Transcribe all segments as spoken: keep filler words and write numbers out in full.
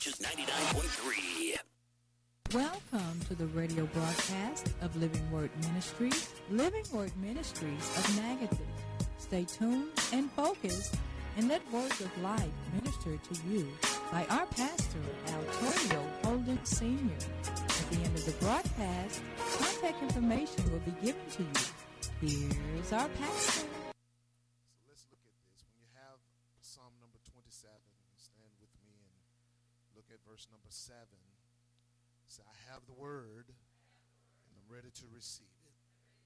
Peaches ninety-nine point three. Welcome to the radio broadcast of Living Word Ministries, Living Word Ministries of Negative. Stay tuned and focused, and let words of life minister to you by our pastor, Antonio Holden Senior At the end of the broadcast, contact information will be given to you. Here's our pastor. So let's look at this. When you have Psalm number twenty-seven, stand with me and look at verse number seven. Say, I have the word, and I'm ready to receive it.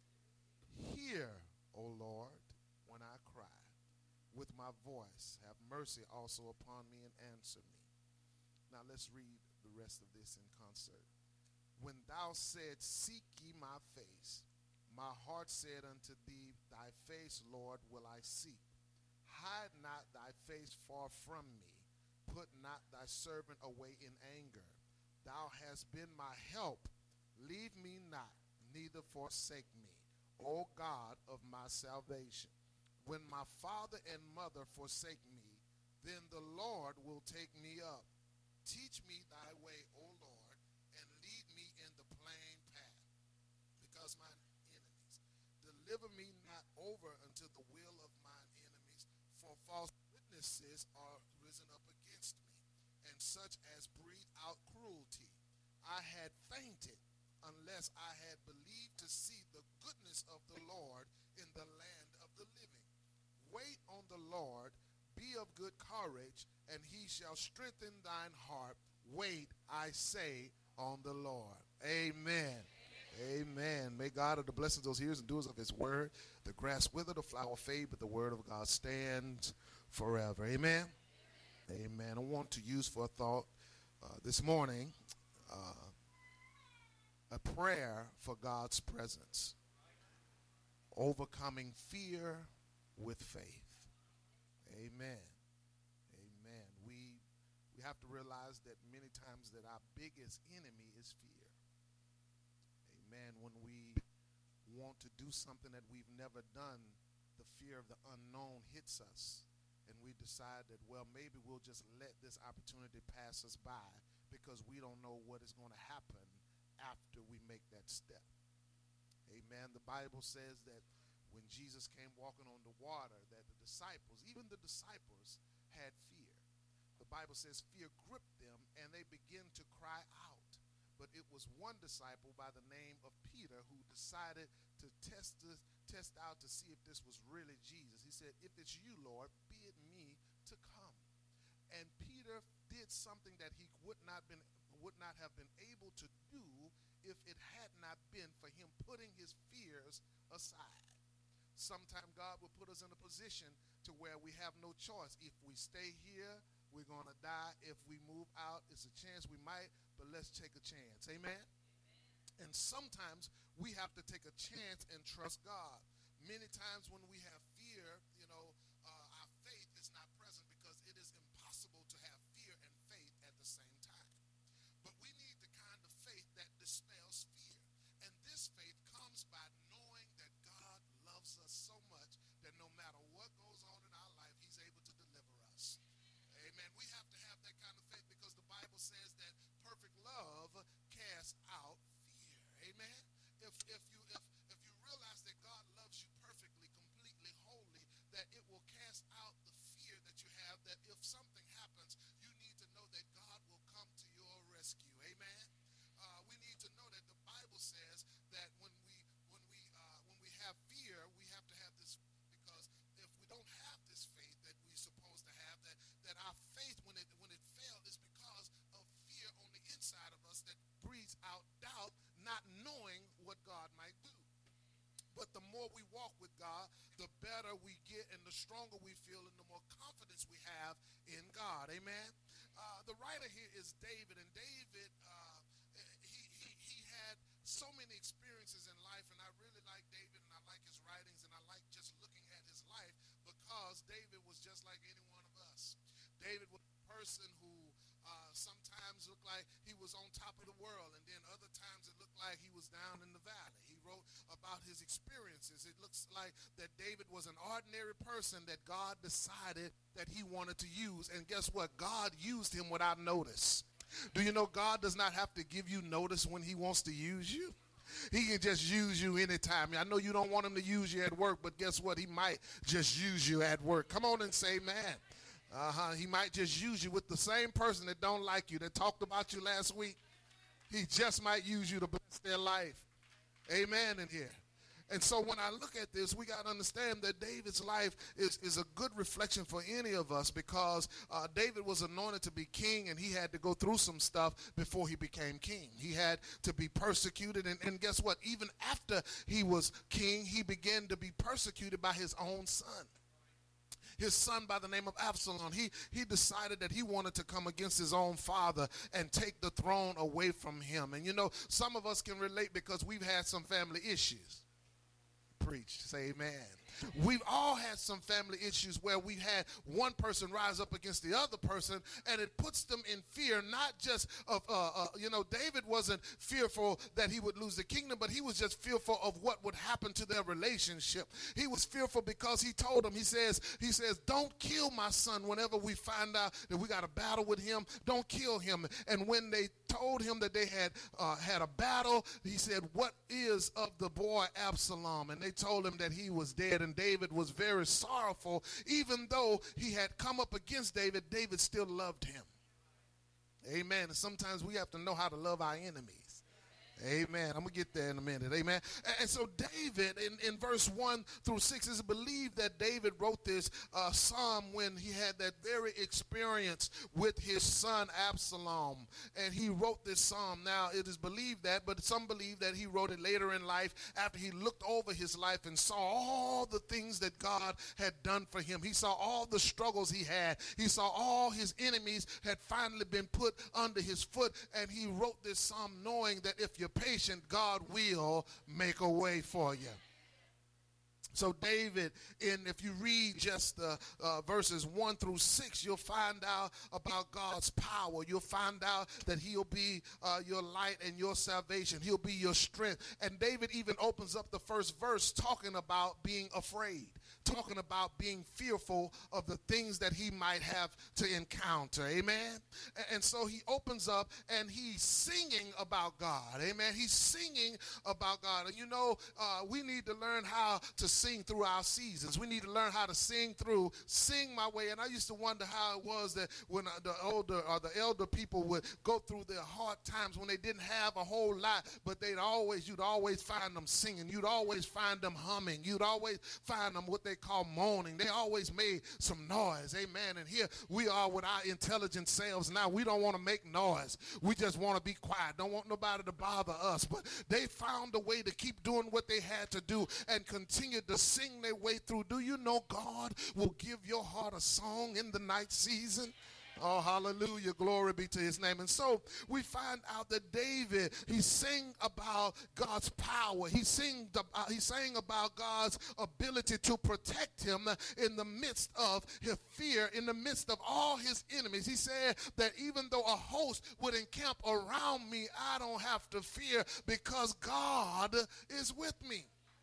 Hear, O Lord, when I cry. With my voice, have mercy also upon me and answer me. Now let's read the rest of this in concert. When thou said, seek ye my face, my heart said unto thee, thy face, Lord, will I seek. Hide not thy face far from me. Put not thy servant away in anger. Thou hast been my help. Leave me not, neither forsake me, O God of my salvation. When my father and mother forsake me, then the Lord will take me up. Teach me thy way, O Lord, and lead me in the plain path, because mine enemies. Deliver me not over unto the will of mine enemies, for false witnesses are risen up against me, and such as breathe out cruelty. I had fainted unless I had believed to see the goodness of the Lord in the land of the living. Wait on the Lord, be of good courage, and he shall strengthen thine heart. Wait, I say, on the Lord. Amen. Amen. May God of the blessings those hearers and doers of his word. The grass wither, the flower fade, but the word of God stands forever. Amen. Amen. I want to use for a thought uh, this morning uh, a prayer for God's presence. Overcoming fear with faith. Amen. Amen. We we have to realize that many times that our biggest enemy is fear. Amen. When we want to do something that we've never done, the fear of the unknown hits us. And we decide that, well, maybe we'll just let this opportunity pass us by because we don't know what is going to happen after we make that step. Amen. The Bible says that when Jesus came walking on the water, that the disciples, even the disciples, had fear. The Bible says fear gripped them and they began to cry out. But it was one disciple by the name of Peter who decided to test this, test out to see if this was really Jesus. He said, if it's you, Lord, bid me to come. And Peter did something that he would not been would not have been able to do if it had not been for him putting his fears aside. Sometimes God will put us in a position to where we have no choice. If we stay here, we're going to die. If we move out, it's a chance we might, but let's take a chance. Amen? Amen. And sometimes we have to take a chance and trust God. Many times when we have fear, you know, uh, our faith is not present because it is impossible to have fear and faith at the same time. But we need the kind of faith that dispels fear. And this faith comes by knowing that God loves us so much that no matter what goes on in our life, he's able to deliver us. Amen. We have to have that kind of faith because the Bible says that perfect love casts out fear. Amen. If if you if if you realize that God loves you perfectly, completely, wholly, that it will cast out the fear that you have, that if something happens, you need to know that God will come to your rescue. Amen. Uh, we need to know that the Bible says that when we when we uh, when we have fear, we have to have this, because if we don't have this faith that we're supposed to have, that that our faith when it when it failed is because of fear on the inside of us that breathes out doubt, not knowing what God might do. But the more we walk with God, the better we get and the stronger we feel and the more confidence we have in God. Amen. Uh, the writer here is David, and David, uh, he, he, he had so many experiences in life, and I really like David, and I like his writings, and I like just looking at his life because David was just like any one of us. David was a person who uh, sometimes looked like he was on top of the world, and then other times it looked like he was down in the valley. He wrote about his experiences. It looks like that David was an ordinary person that God decided that he wanted to use, and guess what? God used him without notice. Do you know God does not have to give you notice when he wants to use you? He can just use you anytime. I know you don't want him to use you at work, but guess what? He might just use you at work. Come on and say amen. Uh-huh. He might just use you with the same person that don't like you, that talked about you last week. He just might use you to bless their life. Amen in here. And so when I look at this, we got to understand that David's life is, is a good reflection for any of us, because uh, David was anointed to be king, and he had to go through some stuff before he became king. He had to be persecuted, and, and guess what? Even after he was king, he began to be persecuted by his own son. His son by the name of Absalom. He, he decided that he wanted to come against his own father and take the throne away from him. And you know, some of us can relate because we've had some family issues. Preach. Say amen. We've all had some family issues where we had one person rise up against the other person, and it puts them in fear, not just of, uh, uh, you know, David wasn't fearful that he would lose the kingdom, but he was just fearful of what would happen to their relationship. He was fearful because he told him, he says, he says, don't kill my son whenever we find out that we got a battle with him. Don't kill him. And when they told him that they had uh, had a battle, he said, what is of the boy Absalom? And they told him that he was dead. And David was very sorrowful. Even though he had come up against David, David still loved him. Amen. And sometimes we have to know how to love our enemies. Amen. I'm going to get there in a minute. Amen. And so David, in, in verse one through six, is believed that David wrote this uh, psalm when he had that very experience with his son Absalom. And he wrote this psalm. Now, it is believed that, but some believe that he wrote it later in life after he looked over his life and saw all the things that God had done for him. He saw all the struggles he had. He saw all his enemies had finally been put under his foot. And he wrote this psalm knowing that if you're patient, God will make a way for you. So David, in if you read just the uh, verses one through six, you'll find out about God's power. You'll find out that he'll be uh, your light and your salvation. He'll be your strength. And David even opens up the first verse talking about being afraid, talking about being fearful of the things that he might have to encounter. Amen. And so he opens up and he's singing about God. Amen. He's singing about God. And you know, uh, we need to learn how to sing through our seasons. We need to learn how to sing through, sing my way. And I used to wonder how it was that when the older or the elder people would go through their hard times when they didn't have a whole lot, but they'd always, you'd always find them singing. You'd always find them humming. You'd always find them what they call moaning. They always made some noise. Amen. And here we are with our intelligent selves now. We don't want to make noise. We just want to be quiet. Don't want nobody to bother us. But they found a way to keep doing what they had to do and continue to sing their way through. Do you know God will give your heart a song in the night season? Oh, hallelujah. Glory be to his name. And so we find out that David, he sang about God's power. He, sing, uh, he sang about God's ability to protect him in the midst of his fear, in the midst of all his enemies. He said that even though a host would encamp around me, I don't have to fear because God is with me.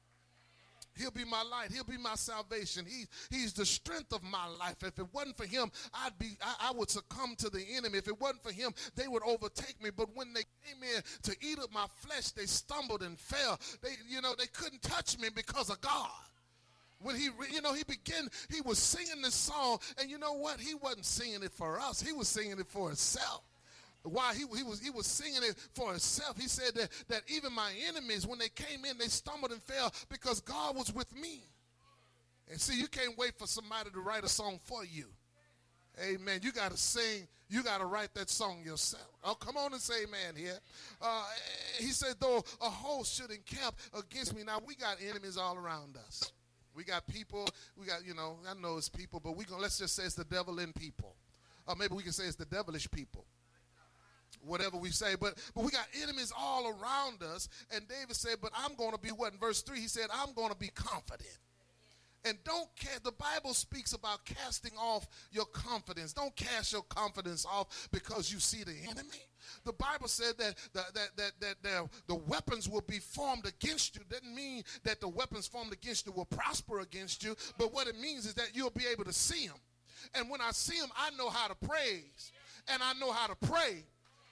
He'll be my light. He'll be my salvation. He, he's the strength of my life. If it wasn't for him, I'd be, I, I would succumb to the enemy. If it wasn't for him, they would overtake me. But when they came in to eat up my flesh, they stumbled and fell. They, you know, they couldn't touch me because of God. When he, you know, he began, he was singing this song, and you know what? He wasn't singing it for us. He was singing it for himself. Why he, he was he was singing it for himself. He said that, that even my enemies, when they came in, they stumbled and fell because God was with me. And see, you can't wait for somebody to write a song for you. Amen. You got to sing. You got to write that song yourself. Oh, come on and say amen here. Uh, he said, though a host should encamp against me. Now, we got enemies all around us. We got people. We got, you know, I know it's people, but we gonna let's just say it's the devil in people. Or maybe we can say it's the devilish people. Whatever we say, but but we got enemies all around us. And David said, but I'm going to be what? In verse three, he said, I'm going to be confident. And don't care. The Bible speaks about casting off your confidence. Don't cast your confidence off because you see the enemy. The Bible said that that that that, that the, the weapons will be formed against you. Doesn't mean that the weapons formed against you will prosper against you, but what it means is that you'll be able to see them. And when I see them, I know how to praise, and I know how to pray.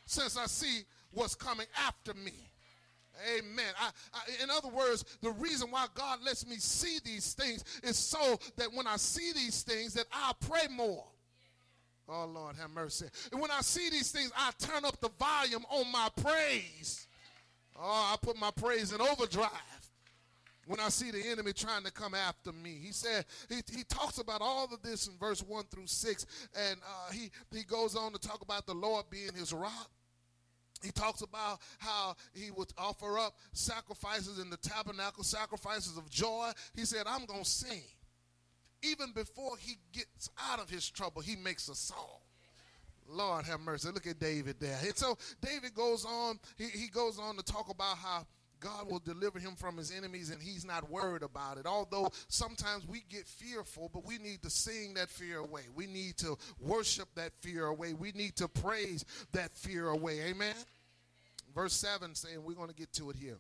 since I see what's coming after me. Amen. I, I, in other words, the reason why God lets me see these things is so that when I see these things that I'll pray more. Oh, Lord, have mercy. And when I see these things, I turn up the volume on my praise. Oh, I put my praise in overdrive when I see the enemy trying to come after me. He said, he, he talks about all of this in verse one through six, and uh, he, he goes on to talk about the Lord being his rock. He talks about how he would offer up sacrifices in the tabernacle, sacrifices of joy. He said, I'm going to sing. Even before he gets out of his trouble, he makes a song. Lord have mercy. Look at David there. And so David goes on, he, he goes on to talk about how God will deliver him from his enemies, and he's not worried about it. Although sometimes we get fearful, but we need to sing that fear away. We need to worship that fear away. We need to praise that fear away. Amen? Verse seven saying, we're going to get to it here.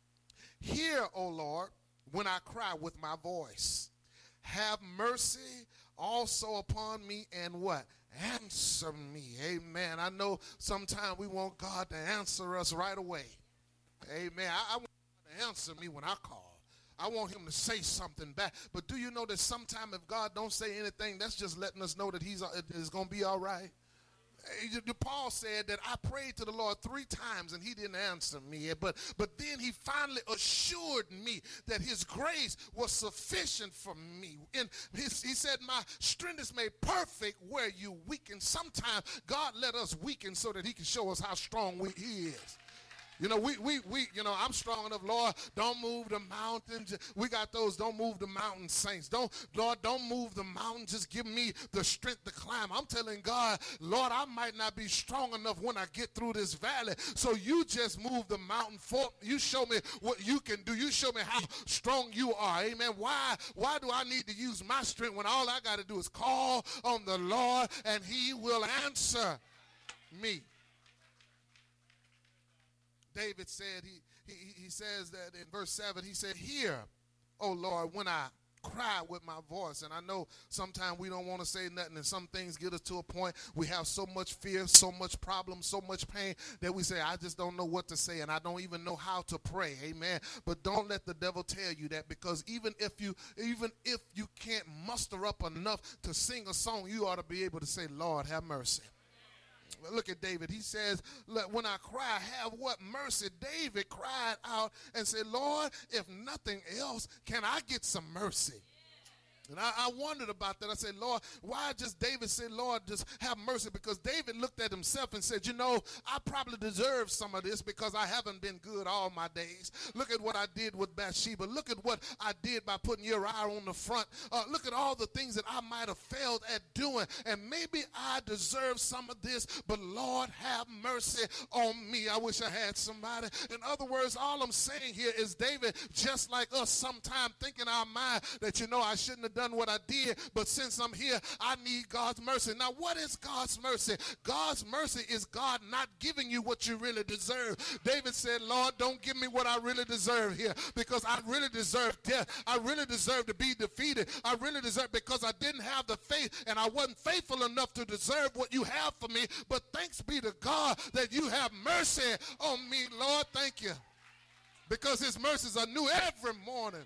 Hear, O Lord, when I cry with my voice. Have mercy also upon me and what? Answer me. Amen. I know sometimes we want God to answer us right away. Amen. I, I want God to answer me when I call. I want him to say something back. But do you know that sometimes if God don't say anything, that's just letting us know that he's it's going to be all right? Paul said that I prayed to the Lord three times and he didn't answer me. But, but then he finally assured me that his grace was sufficient for me. And his, he said, my strength is made perfect where you weaken. Sometimes God let us weaken so that he can show us how strong we, he is. You know, we, we, we, you know, I'm strong enough, Lord, don't move the mountains. We got those, don't move the mountain saints. Don't, Lord, don't move the mountain. Just give me the strength to climb. I'm telling God, Lord, I might not be strong enough when I get through this valley. So you just move the mountain for you. Show me what you can do. You show me how strong you are. Amen. Why, why do I need to use my strength when all I got to do is call on the Lord and he will answer me? David said, he, he, he says that in verse seven, he said, hear, O Lord, when I cry with my voice. And I know sometimes we don't want to say nothing, and some things get us to a point we have so much fear, so much problem, so much pain that we say, I just don't know what to say, and I don't even know how to pray. Amen. But don't let the devil tell you that, because even if you even if you can't muster up enough to sing a song, you ought to be able to say, Lord, have mercy. Look at David. He says, when I cry, have what mercy? David cried out and said, Lord, if nothing else, can I get some mercy? And I, I wondered about that. I said, Lord, why just David said, Lord, just have mercy? Because David looked at himself and said, you know, I probably deserve some of this because I haven't been good all my days. Look at what I did with Bathsheba. Look at what I did by putting Uriah on the front. Uh, look at all the things that I might have failed at doing. And maybe I deserve some of this, but Lord, have mercy on me. I wish I had somebody. In other words, all I'm saying here is David, just like us, sometimes think in our mind that, you know, I shouldn't have done what I did, but since I'm here, I need God's mercy. Now, what is God's mercy? God's mercy is God not giving you what you really deserve. David said, Lord, don't give me what I really deserve here, because I really deserve death. I really deserve to be defeated. I really deserve, because I didn't have the faith and I wasn't faithful enough to deserve what you have for me. But thanks be to God that you have mercy on me, Lord. Thank you, because his mercies are new every morning.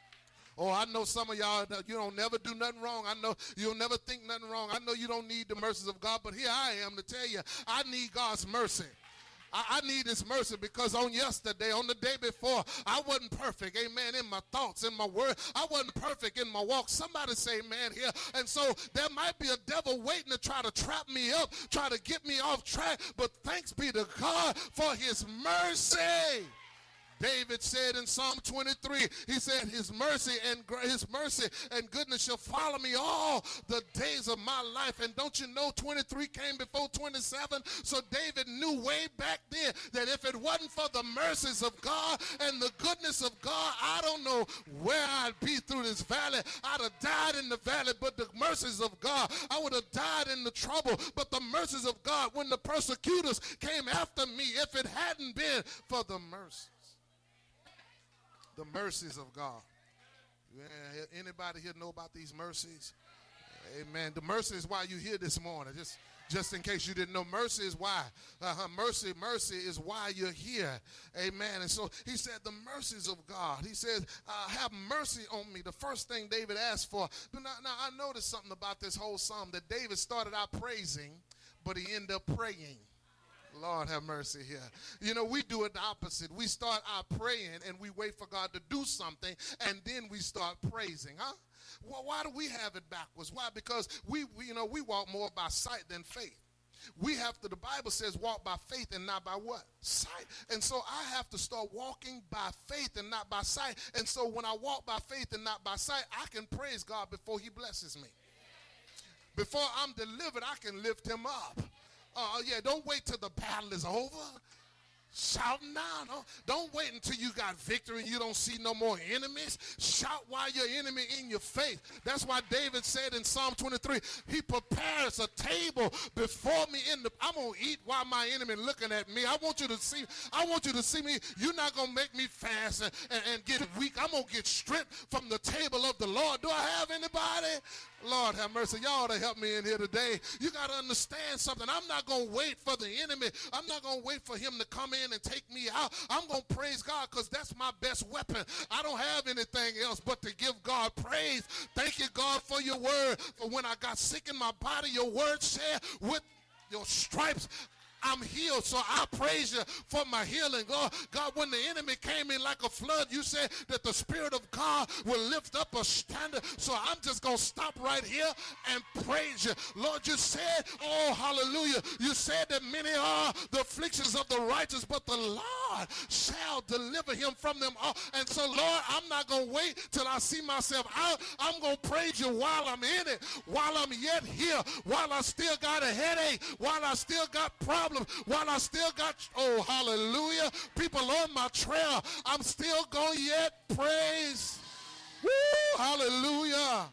Oh, I know some of y'all, you don't never do nothing wrong. I know you'll never think nothing wrong. I know you don't need the mercies of God, but here I am to tell you, I need God's mercy. I, I need his mercy, because on yesterday, on the day before, I wasn't perfect, amen, in my thoughts, in my word. I wasn't perfect in my walk. Somebody say amen here. And so there might be a devil waiting to try to trap me up, try to get me off track, but thanks be to God for his mercy. David said in Psalm twenty-three, he said, his mercy and his mercy and goodness shall follow me all the days of my life. And don't you know, twenty-three came before twenty-seven? So David knew way back then that if it wasn't for the mercies of God and the goodness of God, I don't know where I'd be through this valley. I'd have died in the valley, but the mercies of God, I would have died in the trouble, but the mercies of God, when the persecutors came after me, if it hadn't been for the mercy. The mercies of God. Yeah, anybody here know about these mercies? Amen. The mercy is why you're here this morning. Just Just in case you didn't know, mercy is why. Uh-huh. Mercy, mercy is why you're here. Amen. And so he said the mercies of God. He says, uh, have mercy on me. The first thing David asked for. But now, now I noticed something about this whole psalm, that David started out praising, but he ended up praying. Lord have mercy here. You know, we do it the opposite. We start out praying and we wait for God to do something, and then we start praising, huh? Well, why do we have it backwards? Why? Because we, we, you know, we walk more by sight than faith. We have to, the Bible says, walk by faith and not by what? Sight. And so I have to start walking by faith and not by sight. And so when I walk by faith and not by sight, I can praise God before he blesses me. Before I'm delivered, I can lift him up. Uh, yeah, don't wait till the battle is over. Shouting now. Don't, don't wait until you got victory and you don't see no more enemies. Shout while your enemy in your face. That's why David said in Psalm twenty-three, he prepares a table before me in the, I'm going to eat while my enemy looking at me. I want you to see, I want you to see me. You're not going to make me fast and, and, and get weak. I'm going to get strength from the table of the Lord. Do I have anybody? Lord have mercy. Y'all to help me in here today. You got to understand something. I'm not going to wait for the enemy. I'm not going to wait for him to come in and take me out. I'm going to praise God because that's my best weapon. I don't have anything else but to give God praise. Thank you, God, for your word. For when I got sick in my body, your word said, with your stripes, I'm healed, so I praise you for my healing. God, God, when the enemy came in like a flood, you said that the Spirit of God will lift up a standard. So I'm just going to stop right here and praise you. Lord, you said, oh, hallelujah, you said that many are the afflictions of the righteous, but the Lord shall deliver him from them all. And so, Lord, I'm not going to wait till I see myself out. I'm going to praise you while I'm in it, while I'm yet here, while I still got a headache, while I still got problems, while I still got, oh, hallelujah, people on my trail, I'm still going to yet praise. Woo, hallelujah.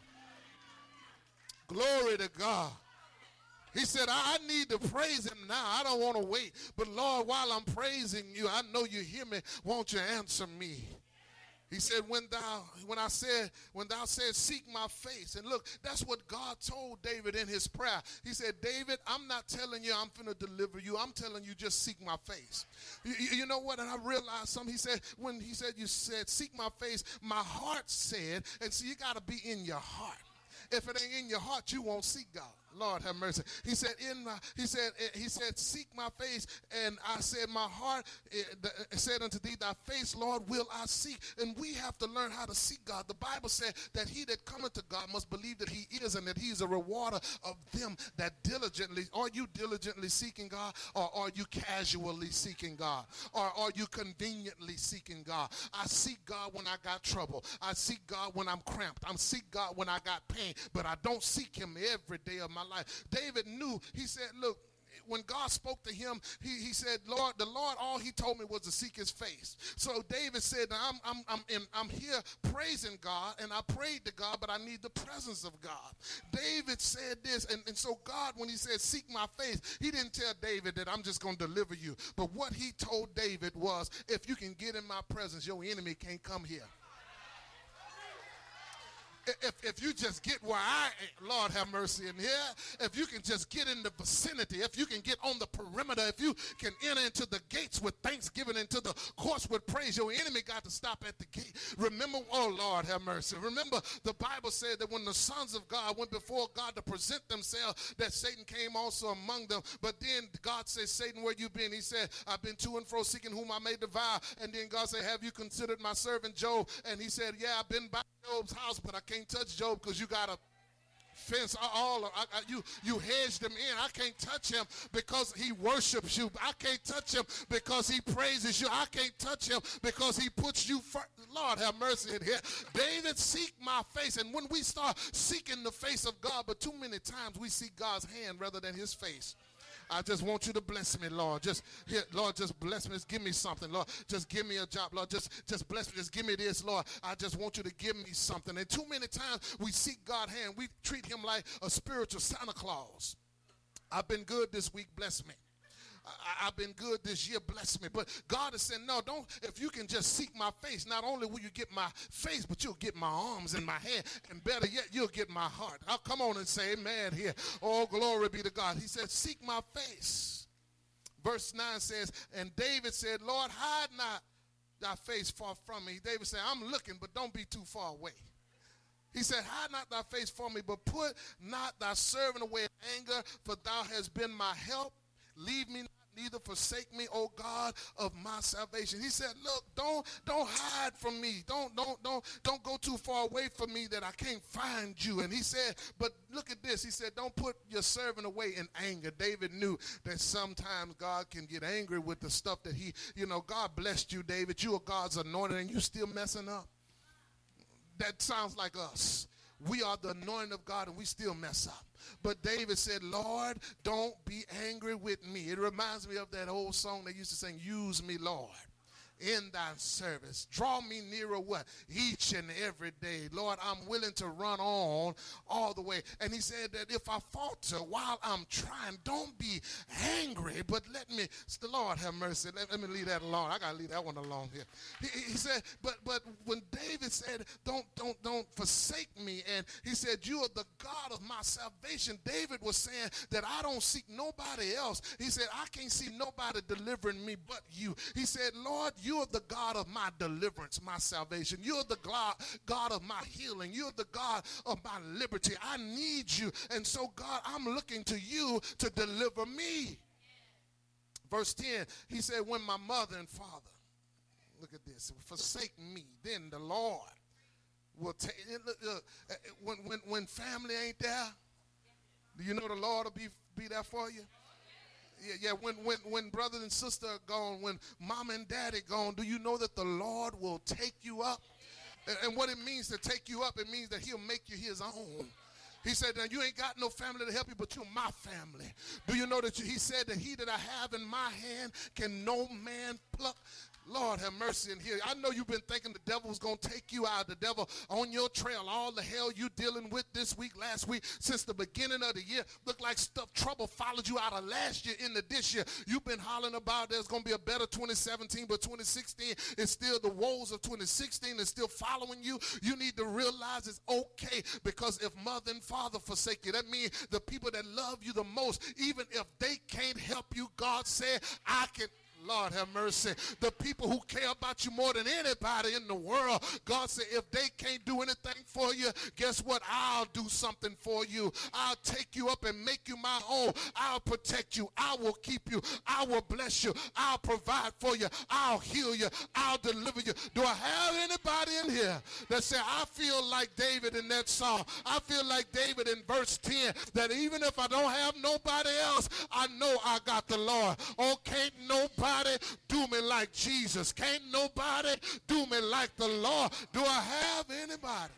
Glory to God. He said, I, I need to praise him now. I don't want to wait. But Lord, while I'm praising you, I know you hear me. Won't you answer me? He said, when thou, when I said, when thou said, seek my face. And look, that's what God told David in his prayer. He said, David, I'm not telling you I'm finna deliver you. I'm telling you just seek my face. You, you know what? And I realized something. He said, when he said, you said, seek my face, my heart said, and so you got to be in your heart. If it ain't in your heart, you won't seek God. Lord have mercy. He said, in my, he said, he said, seek my face. And I said, my heart said unto thee, thy face, Lord, will I seek. And we have to learn how to seek God. The Bible said that he that cometh to God must believe that he is, and that he is a rewarder of them that diligently. Are you diligently seeking God, or are you casually seeking God, or are you conveniently seeking God? I seek God when I got trouble. I seek God when I'm cramped. I seek God when I got pain, but I don't seek him every day of my life. David knew. He said, look, when God spoke to him, he, he said, Lord, the Lord, all he told me was to seek his face. So David said, I'm, I'm, I'm, in, I'm here praising God, and I prayed to God, but I need the presence of God. David said this, and, and so God, when he said, seek my face, he didn't tell David that I'm just going to deliver you. But what he told David was, if you can get in my presence, your enemy can't come here. If, if you just get where I am, Lord have mercy in here, if you can just get in the vicinity, if you can get on the perimeter, if you can enter into the gates with thanksgiving, into the courts with praise, your enemy got to stop at the gate. Remember, oh Lord have mercy. Remember, the Bible said that when the sons of God went before God to present themselves, that Satan came also among them. But then God said, Satan, where you been? He said, I've been to and fro seeking whom I may devour. And then God said, have you considered my servant Job? And he said, yeah, I've been by Job's house, but I can't touch Job because you got a fence all I, I, you you hedged him in. I can't touch him because he worships you. I can't touch him because he praises you. I can't touch him because he puts you first. Lord have mercy in here. David, seek my face. And when we start seeking the face of God, but too many times we seek God's hand rather than his face. I just want you to bless me, Lord. Just here, Lord, just bless me. Just give me something, Lord. Just give me a job, Lord. Just, just bless me. Just give me this, Lord. I just want you to give me something. And too many times we seek God's hand. We treat him like a spiritual Santa Claus. I've been good this week. Bless me. I, I've been good this year. Bless me. But God is saying, no, don't. If you can just seek my face, not only will you get my face, but you'll get my arms and my hand. And better yet, you'll get my heart. I'll come on and say amen here. Oh, glory be to God. He said, seek my face. Verse nine says, and David said, Lord, hide not thy face far from me. David said, I'm looking, but don't be too far away. He said, hide not thy face from me, but put not thy servant away in anger, for thou hast been my help. Leave me not, neither forsake me, O God of my salvation. He said, look, don't, don't hide from me. Don't, don't, don't, don't go too far away from me that I can't find you. And he said, but look at this. He said, don't put your servant away in anger. David knew that sometimes God can get angry with the stuff that he, you know, God blessed you, David. You are God's anointed, and you still messing up. That sounds like us. We are the anointing of God, and we still mess up. But David said, Lord, don't be angry with me. It reminds me of that old song they used to sing, use me, Lord, in thy service. Draw me nearer what? Each and every day. Lord, I'm willing to run on all the way. And he said that if I falter while I'm trying, don't be angry, but let me, the Lord have mercy. Let, let me leave that alone. I got to leave that one alone here. He, he said, but but when David said, don't, don't, don't forsake me, and he said, you are the God of my salvation, David was saying that I don't seek nobody else. He said, I can't see nobody delivering me but you. He said, Lord, you You're the God of my deliverance, my salvation. You're the God of my healing. You're the God of my liberty. I need you. And so, God, I'm looking to you to deliver me. Verse ten, he said, when my mother and father, look at this, forsake me, then the Lord will take, uh, when, when, when family ain't there, do you know the Lord will be, be there for you? Yeah, yeah. When, when, when brother and sister are gone, when mom and daddy gone, do you know that the Lord will take you up? And, and what it means to take you up, it means that he'll make you his own. He said, now you ain't got no family to help you, but you're my family. Do you know that you, he said that he that I have in my hand can no man pluck? Lord have mercy in here. I know you've been thinking the devil's going to take you out. The devil on your trail. All the hell you dealing with this week, last week, since the beginning of the year. Look like stuff, trouble followed you out of last year into this year. You've been hollering about there's going to be a better twenty seventeen, but twenty sixteen is still the woes of twenty sixteen is still following you. You need to realize it's okay, because if mother and father forsake you, that means the people that love you the most, even if they can't help you, God said, I can. Lord have mercy. The people who care about you more than anybody in the world, God said, if they can't do anything for you, guess what? I'll do something for you. I'll take you up and make you my own. I'll protect you. I will keep you. I will bless you. I'll provide for you. I'll heal you. I'll deliver you. Do I have anybody in here that say, I feel like David in that song? I feel like David in verse ten, that even if I don't have nobody else, I know I got the Lord. Oh, can't nobody do me like Jesus. Can't nobody do me like the Lord. Do I have anybody?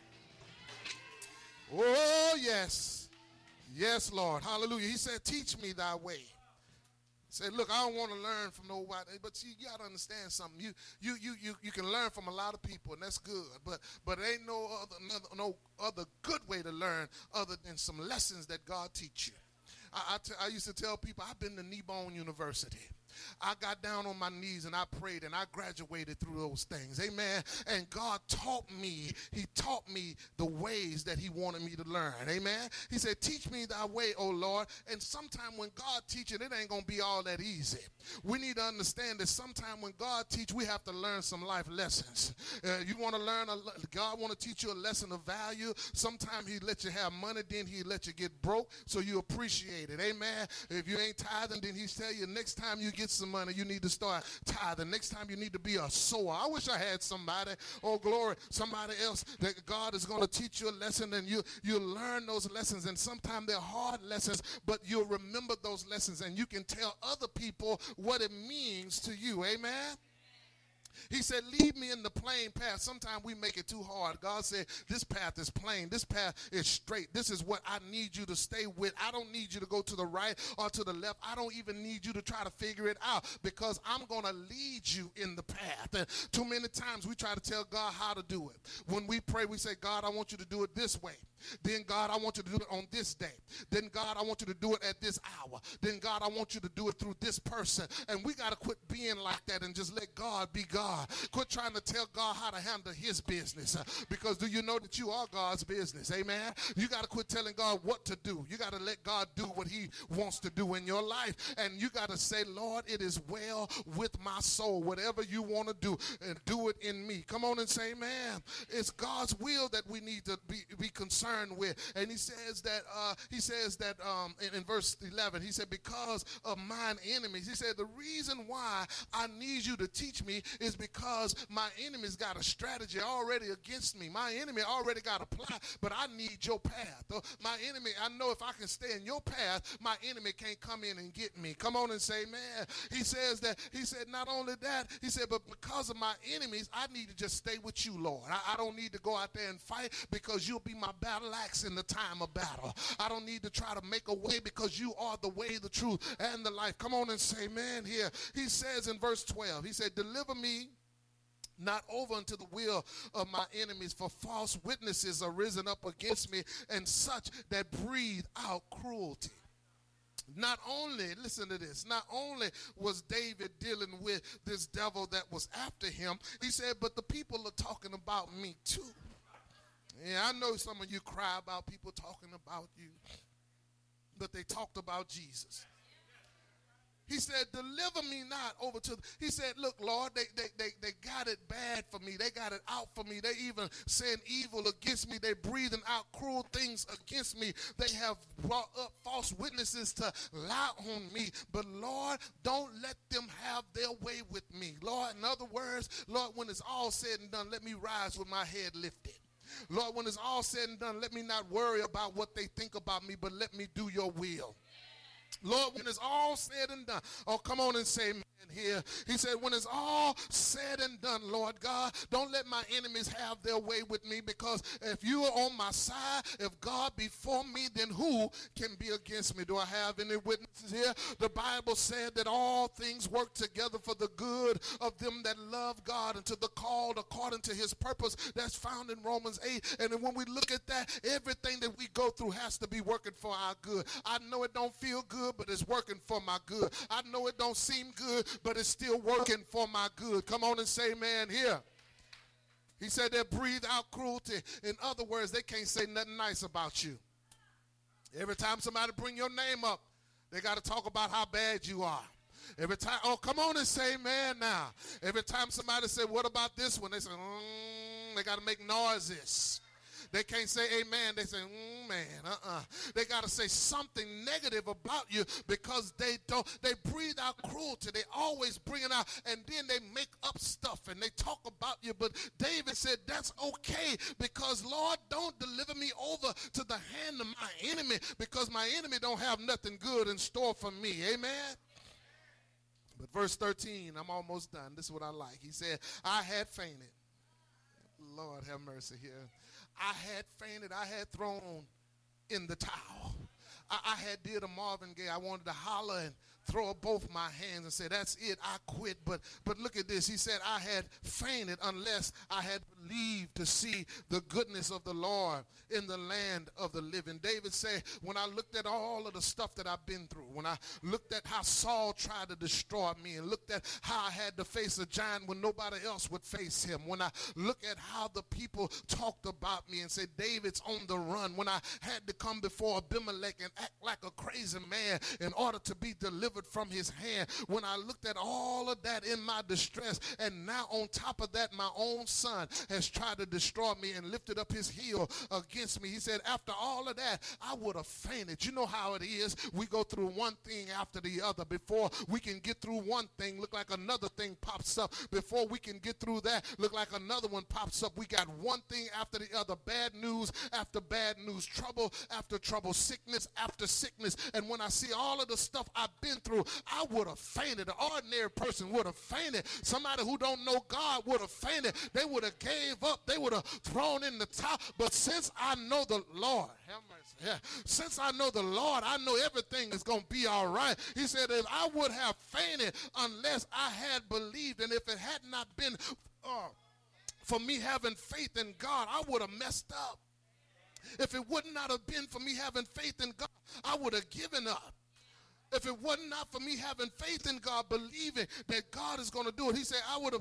Oh, yes. Yes, Lord. Hallelujah. He said, teach me thy way. He said, look, I don't want to learn from nobody, but you, you got to understand something. You, you, you, you, you can learn from a lot of people, and that's good, but, but there ain't no other, no other good way to learn other than some lessons that God teach you. I, I, t- I used to tell people, I've been to Kneebone University. I got down on my knees and I prayed and I graduated through those things. Amen. And God taught me. He taught me the ways that he wanted me to learn. Amen. He said, teach me thy way, O Lord. And sometime when God teaches, it ain't going to be all that easy. We need to understand that sometime when God teaches, we have to learn some life lessons. Uh, you want to learn, a, God want to teach you a lesson of value. Sometimes he let you have money, then he let you get broke so you appreciate it. Amen. If you ain't tithing, then he tell you next time you get some money, you need to start tithing. Next time you need to be a sower. I wish I had somebody, oh glory, somebody else that God is going to teach you a lesson, and you you learn those lessons, and sometimes they're hard lessons, but you'll remember those lessons and you can tell other people what it means to you. Amen. He said, lead me in the plain path. Sometimes we make it too hard. God said, this path is plain. This path is straight. This is what I need you to stay with. I don't need you to go to the right or to the left. I don't even need you to try to figure it out, because I'm going to lead you in the path. And too many times we try to tell God how to do it. When we pray, we say, God, I want you to do it this way. Then God, I want you to do it on this day. Then God, I want you to do it at this hour. Then God, I want you to do it through this person. And we got to quit being like that and just let God be God. Quit trying to tell God how to handle his business. Uh, because do you know that you are God's business? Amen. You got to quit telling God what to do. You got to let God do what he wants to do in your life. And you got to say, Lord, it is well with my soul. Whatever you want to do, and do it in me. Come on and say, man, it's God's will that we need to be, be concerned with. And he says that, uh, he says that um, in, in verse eleven, he said, because of mine enemies. He said, the reason why I need you to teach me is because my enemies got a strategy already against me. My enemy already got a plot, but I need your path. Uh, My enemy, I know if I can stay in your path, my enemy can't come in and get me. Come on and say, man. He says that, he said, not only that, he said, but because of my enemies, I need to just stay with you, Lord. I, I don't need to go out there and fight because you'll be my battle axe in the time of battle. I don't need to try to make a way because you are the way, the truth, and the life. Come on and say, man, here. He says in verse twelve, he said, deliver me not over unto the will of my enemies, for false witnesses are risen up against me, and such that breathe out cruelty. Not only, listen to this, not only was David dealing with this devil that was after him, he said, but the people are talking about me too. Yeah, I know some of you cry about people talking about you, but they talked about Jesus. He said, deliver me not over to, he said, look, Lord, they, they, they, they got it bad for me. They got it out for me. They even saying evil against me. They breathing out cruel things against me. They have brought up false witnesses to lie on me. But Lord, don't let them have their way with me. Lord, in other words, Lord, when it's all said and done, let me rise with my head lifted. Lord, when it's all said and done, let me not worry about what they think about me, but let me do your will. Lord, when it's all said and done, oh, come on and say, man, here. He said, when it's all said and done, Lord God, don't let my enemies have their way with me, because if you are on my side, if God be for me, then who can be against me? Do I have any witnesses here? The Bible said that all things work together for the good of them that love God and to the called according to his purpose. That's found in Romans eight. And then when we look at that, everything that we go through has to be working for our good. I know it don't feel good, but it's working for my good. I know it don't seem good, but it's still working for my good. Come on and say, man, here. He said they breathe out cruelty. In other words, they can't say nothing nice about you. Every time somebody bring your name up, they got to talk about how bad you are. Every time, oh, come on and say, man, now. Every time somebody say, what about this one? They say, mm, they got to make noises. They can't say amen. They say, mm, man, uh-uh. They got to say something negative about you because they don't. They breathe out cruelty. They always bring it out, and then they make up stuff, and they talk about you. But David said, that's okay, because, Lord, don't deliver me over to the hand of my enemy, because my enemy don't have nothing good in store for me. Amen? But verse thirteen, I'm almost done. This is what I like. He said, I had fainted. Lord have mercy here. I had fainted. I had thrown in the towel. I, I had did a Marvin Gaye. I wanted to holler and throw up both my hands and say, that's it, I quit. But but look at this. He said, I had fainted unless I had believed to see the goodness of the Lord in the land of the living. David said, when I looked at all of the stuff that I've been through, when I looked at how Saul tried to destroy me, and looked at how I had to face a giant when nobody else would face him, when I look at how the people talked about me and said, David's on the run, when I had to come before Abimelech and act like a crazy man in order to be delivered from his hand, when I looked at all of that in my distress, and now on top of that, my own son has tried to destroy me and lifted up his heel against me. He said, after all of that, I would have fainted. You know how it is. We go through one thing after the other. Before we can get through one thing, look like another thing pops up. Before we can get through that, look like another one pops up. We got one thing after the other. Bad news after bad news. Trouble after trouble. Sickness after sickness. And when I see all of the stuff I've been through, I would have fainted. An ordinary person would have fainted. Somebody who don't know God would have fainted. They would have gave up. They would have thrown in the towel. But since I know the Lord, have mercy, yeah, since I know the Lord, I know everything is going to be all right. He said, if I would have fainted unless I had believed, and if it had not been uh, for me having faith in God, I would have messed up. If it would not have been for me having faith in God, I would have given up. If it was not for me having faith in God, believing that God is going to do it, he said, I would have